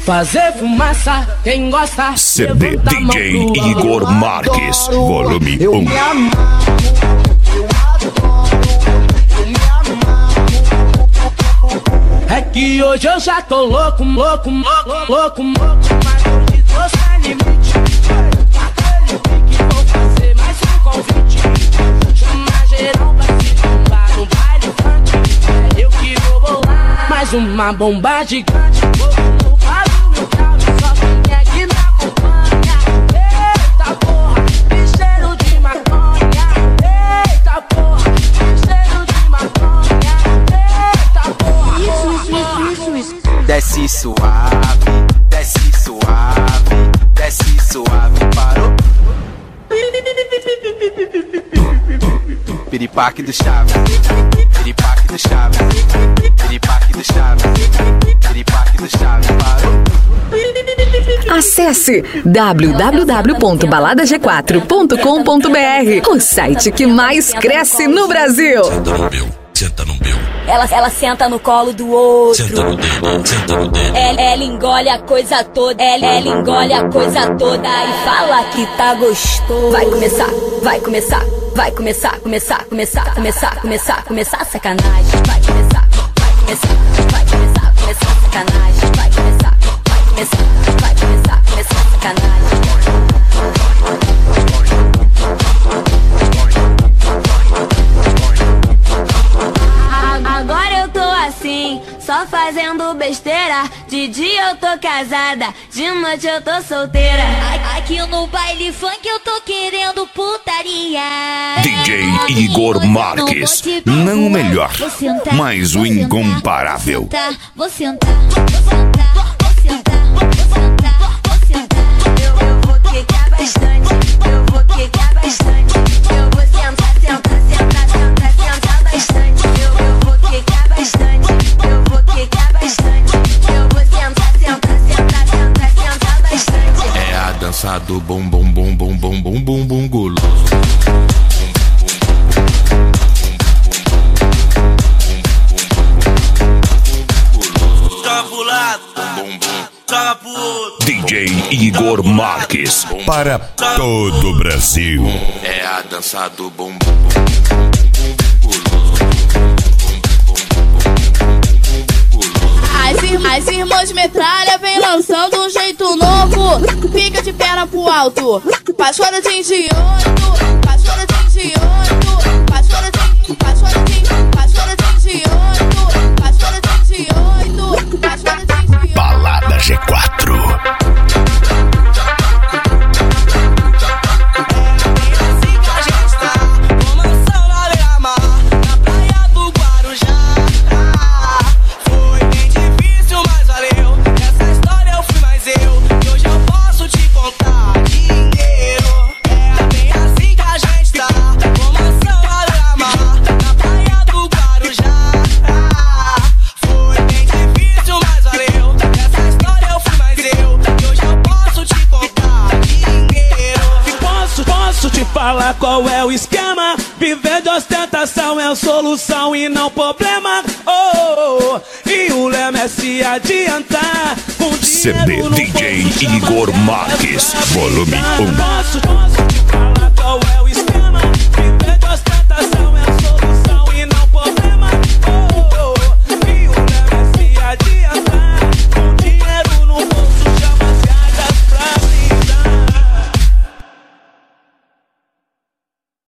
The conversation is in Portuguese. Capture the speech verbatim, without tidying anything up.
Fazer fumaça, quem gosta. C D D J Igor Marques, volume um. É que hoje eu já tô louco, louco, louco, louco, louco. Mas hoje tô sem limite. Aquele pique, vou fazer mais um convite. Chama geral pra se juntar no baile funk. É eu que vou bolar mais uma bomba gigante. Vou no palo, meu carro, só quem é que me acompanha. Eita porra, que cheiro de maconha. Eita porra, que cheiro de maconha. Eita porra, isso, isso, isso, isso. Desce suave, desce suave, desce suave, parou. Piripaque do Chaves, piripaque do Chaves, piripaque do Chaves, piripaque do Chaves, parou. Acesse w w w ponto balada g quatro ponto com ponto b r, o site que mais cresce no Brasil. Senta no meu, senta no meu. Ela, ela senta no colo do outro. Senta no dele, senta no dele. Ela, ela engole a coisa toda. Ela, ela engole a coisa toda e fala que tá gostoso. Vai começar, vai começar, vai começar, começar, começar, começar, começar, começar sacanagem. Vai começar, vai começar, vai começar, começar sacanagem. Vai começar, vai começar, vai começar, começar sacanagem. Agora eu tô assim, só fazendo besteira. De dia eu tô casada, de noite eu tô solteira. Aqui no baile funk eu tô querendo putaria. D J Igor Marques, não o melhor, mas o incomparável. Vou sentar, vou sentar, vou sentar, vou sentar, vou sentar. Eu, eu vou quecar bastante, eu vou quecar bastante. Eu vou sentar, sentar, sentar, sentar, sentar bastante. Eu, eu vou quecar bastante, eu vou quecar bastante. Eu vou sentar, sentar, sentar, sentar, sentar bastante. É a dança do bom, bom, bom, bom, bom, bom, bom, bom, guloso. Joga pro lado, joga pro outro. D J Igor Marques, para todo o Brasil. É a dança do bom, bom, bom, As, ir, as irmãs metralha vem lançando um jeito novo. Fica de perna pro alto, pastora de indioto, pastora de indioto, pastora de, pastora de, pastora de indioto, pastora de indioto, pastora de indioto. Balada G quatro. Fala qual é o esquema. Viver de ostentação é a solução e não problema. Oh, oh, oh. E o lema é se adiantar com C D D J Igor Marques, volume um.